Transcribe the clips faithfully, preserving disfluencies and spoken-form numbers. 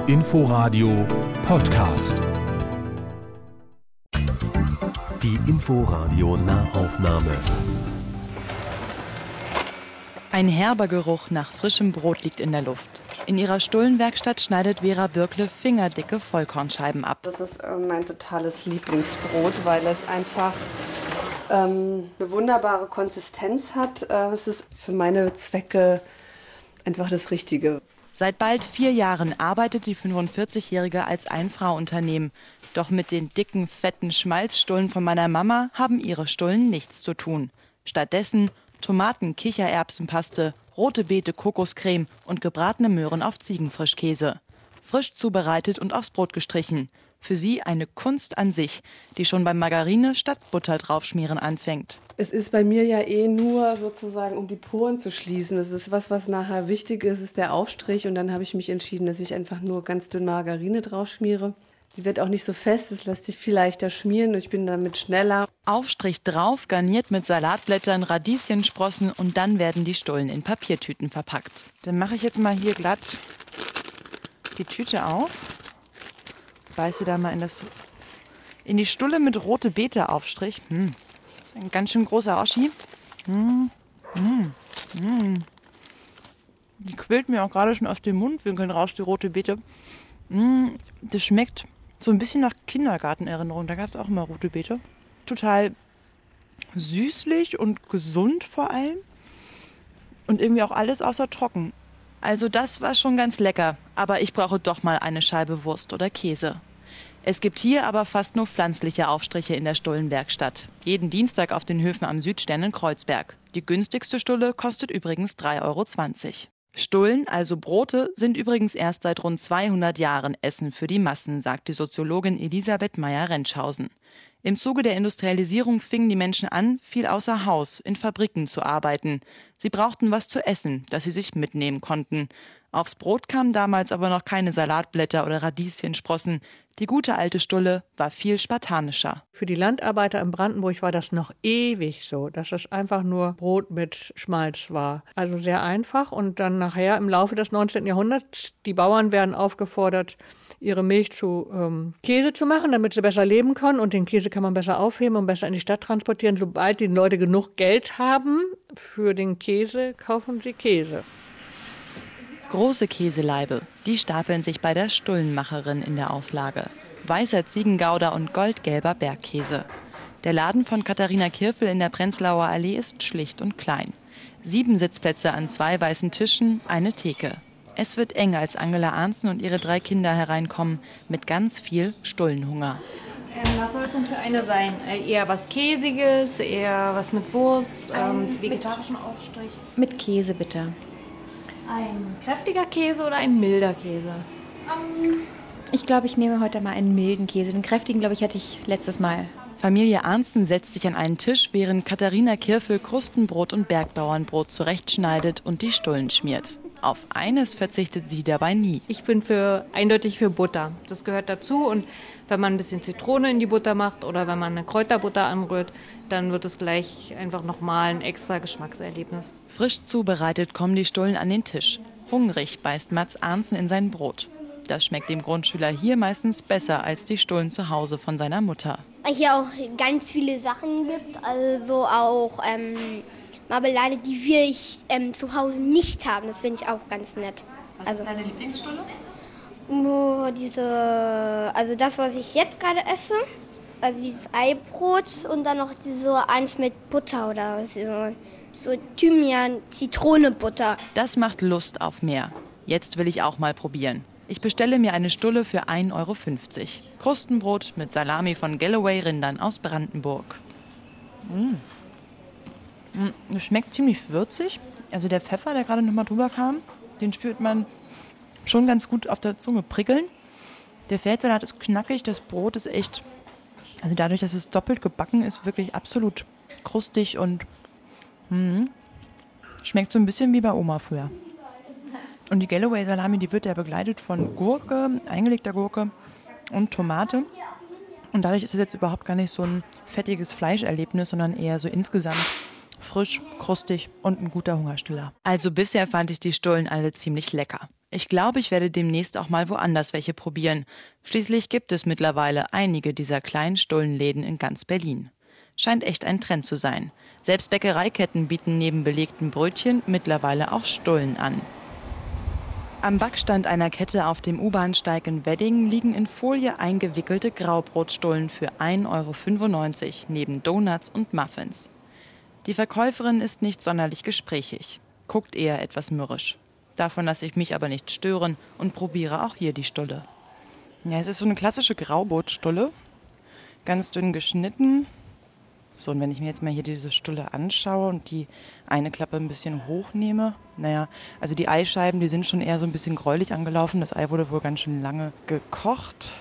Inforadio Podcast. Die Inforadio Nahaufnahme. Ein herber Geruch nach frischem Brot liegt in der Luft. In ihrer Stullenwerkstatt schneidet Vera Bürkle fingerdicke Vollkornscheiben ab. Das ist äh, mein totales Lieblingsbrot, weil es einfach ähm, eine wunderbare Konsistenz hat. Äh, es ist für meine Zwecke einfach das Richtige. Seit bald vier Jahren arbeitet die fünfundvierzigjährige als Ein-Frau-Unternehmen. Doch mit den dicken, fetten Schmalzstullen von meiner Mama haben ihre Stullen nichts zu tun. Stattdessen Tomaten, Kichererbsenpaste, rote Beete, Kokoscreme und gebratene Möhren auf Ziegenfrischkäse. Frisch zubereitet und aufs Brot gestrichen. Für sie eine Kunst an sich, die schon beim Margarine statt Butter draufschmieren anfängt. Es ist bei mir ja eh nur sozusagen, um die Poren zu schließen. Das ist was, was nachher wichtig ist, ist der Aufstrich. Und dann habe ich mich entschieden, dass ich einfach nur ganz dünn Margarine draufschmiere. Die wird auch nicht so fest, das lässt sich viel leichter schmieren und ich bin damit schneller. Aufstrich drauf, garniert mit Salatblättern, Radieschensprossen und dann werden die Stullen in Papiertüten verpackt. Dann mache ich jetzt mal hier glatt die Tüte auf. Beiße da mal in, das, in die Stulle mit rote Beete Aufstrich. Hm. Ein ganz schön großer Oschi. Hm. Hm. Hm. Die quillt mir auch gerade schon aus den Mundwinkeln raus, die rote Beete. Hm. Das schmeckt so ein bisschen nach Kindergartenerinnerung. Da gab es auch immer rote Beete. Total süßlich und gesund vor allem. Und irgendwie auch alles außer trocken. Also das war schon ganz lecker. Aber ich brauche doch mal eine Scheibe Wurst oder Käse. Es gibt hier aber fast nur pflanzliche Aufstriche in der Stullenwerkstatt. Jeden Dienstag auf den Höfen am Südstern in Kreuzberg. Die günstigste Stulle kostet übrigens drei Euro zwanzig. Stullen, also Brote, sind übrigens erst seit rund zweihundert Jahren Essen für die Massen, sagt die Soziologin Elisabeth Meyer-Rentschhausen. Im Zuge der Industrialisierung fingen die Menschen an, viel außer Haus, in Fabriken zu arbeiten. Sie brauchten was zu essen, das sie sich mitnehmen konnten. Aufs Brot kamen damals aber noch keine Salatblätter oder Radieschensprossen. Die gute alte Stulle war viel spartanischer. Für die Landarbeiter in Brandenburg war das noch ewig so, dass es einfach nur Brot mit Schmalz war. Also sehr einfach und dann nachher im Laufe des neunzehnten Jahrhunderts, die Bauern werden aufgefordert, ihre Milch zu ähm, Käse zu machen, damit sie besser leben können. Und den Käse kann man besser aufheben und besser in die Stadt transportieren. Sobald die Leute genug Geld haben für den Käse, kaufen sie Käse. Große Käseleibe, die stapeln sich bei der Stullenmacherin in der Auslage. Weißer Ziegengouda und goldgelber Bergkäse. Der Laden von Katharina Kirfel in der Prenzlauer Allee ist schlicht und klein. Sieben Sitzplätze an zwei weißen Tischen, eine Theke. Es wird eng, als Angela Arntzen und ihre drei Kinder hereinkommen, mit ganz viel Stullenhunger. Ähm, was soll es denn für eine sein? Äh, eher was Käsiges, eher was mit Wurst, ähm, vegetarischen Aufstrich? Mit Käse bitte. Ein kräftiger Käse oder ein milder Käse? Um, ich glaube, ich nehme heute mal einen milden Käse. Den kräftigen, glaube ich, hatte ich letztes Mal. Familie Arntzen setzt sich an einen Tisch, während Katharina Kirfel Krustenbrot und Bergbauernbrot zurechtschneidet und die Stullen schmiert. Auf eines verzichtet sie dabei nie. Ich bin für, eindeutig für Butter. Das gehört dazu. Und wenn man ein bisschen Zitrone in die Butter macht oder wenn man eine Kräuterbutter anrührt, dann wird es gleich einfach nochmal ein extra Geschmackserlebnis. Frisch zubereitet kommen die Stullen an den Tisch. Hungrig beißt Mats Arntzen in sein Brot. Das schmeckt dem Grundschüler hier meistens besser als die Stullen zu Hause von seiner Mutter. Weil hier auch ganz viele Sachen gibt, also auch ähm, Marmelade, die wir ich, ähm, zu Hause nicht haben. Das finde ich auch ganz nett. Was also, ist deine Lieblingsstulle? Nur diese, also das, was ich jetzt gerade esse, also dieses Eibrot und dann noch diese eins mit Butter oder so, so Thymian, Zitrone-Butter. Das macht Lust auf mehr. Jetzt will ich auch mal probieren. Ich bestelle mir eine Stulle für ein Euro fünfzig. Krustenbrot mit Salami von Galloway-Rindern aus Brandenburg. Mmh. Es schmeckt ziemlich würzig. Also der Pfeffer, der gerade noch mal drüber kam, den spürt man schon ganz gut auf der Zunge prickeln. Der Feldsalat ist knackig, das Brot ist echt, also dadurch, dass es doppelt gebacken ist, wirklich absolut krustig und mh, schmeckt so ein bisschen wie bei Oma früher. Und die Galloway-Salami, die wird ja begleitet von Gurke, eingelegter Gurke und Tomate. Und dadurch ist es jetzt überhaupt gar nicht so ein fettiges Fleischerlebnis, sondern eher so insgesamt frisch, krustig und ein guter Hungerstiller. Also bisher fand ich die Stullen alle ziemlich lecker. Ich glaube, ich werde demnächst auch mal woanders welche probieren. Schließlich gibt es mittlerweile einige dieser kleinen Stullenläden in ganz Berlin. Scheint echt ein Trend zu sein. Selbst Bäckereiketten bieten neben belegten Brötchen mittlerweile auch Stullen an. Am Backstand einer Kette auf dem U-Bahnsteig in Wedding liegen in Folie eingewickelte Graubrotstullen für ein Euro fünfundneunzig neben Donuts und Muffins. Die Verkäuferin ist nicht sonderlich gesprächig, guckt eher etwas mürrisch. Davon lasse ich mich aber nicht stören und probiere auch hier die Stulle. Ja, es ist so eine klassische Graubrotstulle, ganz dünn geschnitten. So, und wenn ich mir jetzt mal hier diese Stulle anschaue und die eine Klappe ein bisschen hochnehme, naja, also die Eischeiben, die sind schon eher so ein bisschen gräulich angelaufen. Das Ei wurde wohl ganz schön lange gekocht.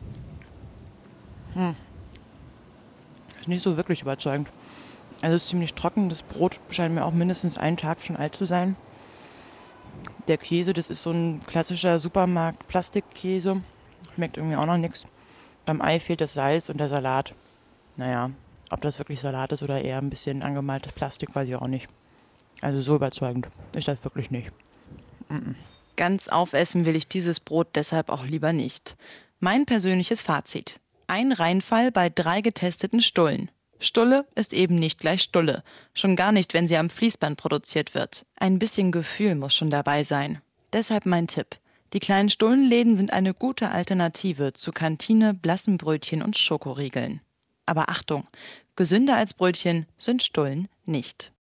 Hm. Ist nicht so wirklich überzeugend. Also es ist ziemlich trocken. Das Brot scheint mir auch mindestens einen Tag schon alt zu sein. Der Käse, das ist so ein klassischer Supermarkt-Plastikkäse. Schmeckt irgendwie auch noch nichts. Beim Ei fehlt das Salz und der Salat. Naja, ob das wirklich Salat ist oder eher ein bisschen angemaltes Plastik, weiß ich auch nicht. Also so überzeugend ist das wirklich nicht. Mm-mm. Ganz aufessen will ich dieses Brot deshalb auch lieber nicht. Mein persönliches Fazit. Ein Reinfall bei drei getesteten Stullen. Stulle ist eben nicht gleich Stulle. Schon gar nicht, wenn sie am Fließband produziert wird. Ein bisschen Gefühl muss schon dabei sein. Deshalb mein Tipp. Die kleinen Stullenläden sind eine gute Alternative zu Kantine, blassen Brötchen und Schokoriegeln. Aber Achtung, gesünder als Brötchen sind Stullen nicht.